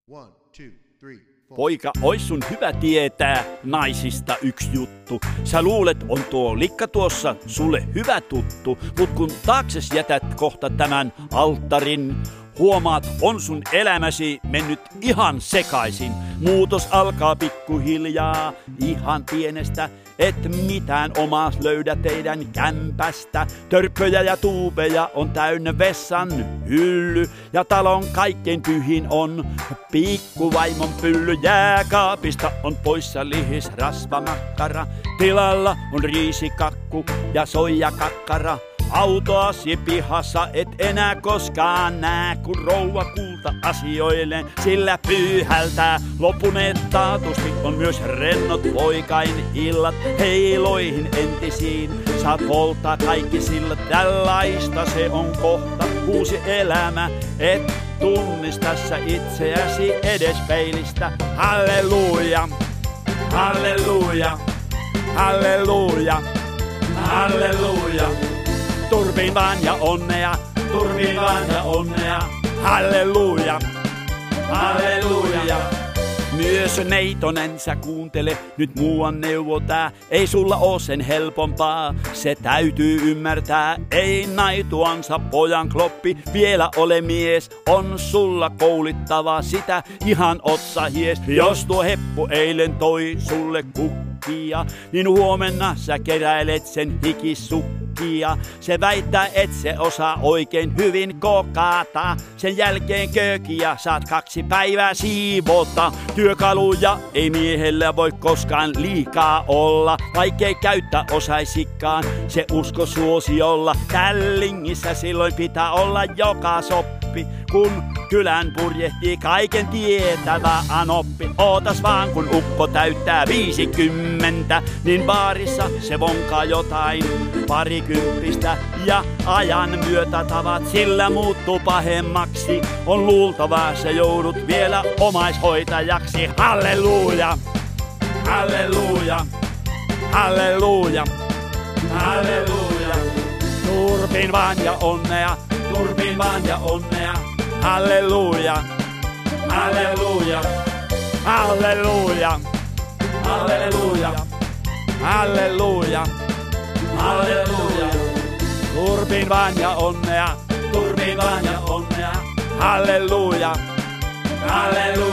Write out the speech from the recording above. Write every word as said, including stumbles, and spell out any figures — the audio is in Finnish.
One, two, three, four. Poika, ois sun hyvä tietää naisista yksi juttu. Sä luulet, on tuo likka tuossa sulle hyvä tuttu, mut kun taakses jätät kohta tämän alttarin, huomaat, on sun elämäsi mennyt ihan sekaisin. Muutos alkaa pikkuhiljaa, ihan pienestä, et mitään omaa löydä teidän kämpästä. Törppöjä ja tuubeja on täynnä vessan hylly, ja talon kaikkein pyhin on pikkuvaimon pylly. Jääkaapista on poissa lihis rasvamakkara, tilalla on riisikakku ja soijakakkara. Autoasi pihassa et enää koskaan nää, kun rouva kulta asioilleen sillä pyyhältää. Lopuneet taatusti on myös rennot poikain illat, heiloihin entisiin saat polttaa kaikki sillä. Tällaista se on kohta uusi elämä, et tunnista sä itseäsi edes peilistä. Halleluja, halleluja, halleluja, halleluja. Turbiin vaan ja onnea, turbiin vaan ja onnea, halleluja, halleluja. Myös neitonen sä kuuntele, nyt muuan neuvotää, ei sulla oo sen helpompaa, se täytyy ymmärtää. Ei naituansa pojan kloppi, vielä ole mies, on sulla koulittava sitä ihan otsahies. Jos tuo heppu eilen toi sulle kukkia, niin huomenna sä keräilet sen hikisukkia. Se väittää, et se osaa oikein hyvin kokata. Sen jälkeen köökiä saat kaksi päivää siivota. Työkaluja ei miehellä voi koskaan liikaa olla, vaikkei käyttää osaisikaan se usko suosiolla. Tällingissä silloin pitää olla joka soppi, kun kylän purjehtii kaiken tietävä anoppi. Ootas vaan, kun ukko täyttää viisikymmentä, niin baarissa se vonkaa jotain parikymppistä. Ja ajan myötä tavat sillä muuttuu pahemmaksi, on luultavaa se joudut vielä omaishoitajaksi. Halleluja, halleluja, halleluja, halleluja. Turbiin vaan ja onnea, turbiin vaan ja onnea, halleluja, halleluja, halleluja, halleluja, halleluja, halleluja. Turbiin vaan ja onnea, turbiin vaan ja onnea, halleluja, halleluja.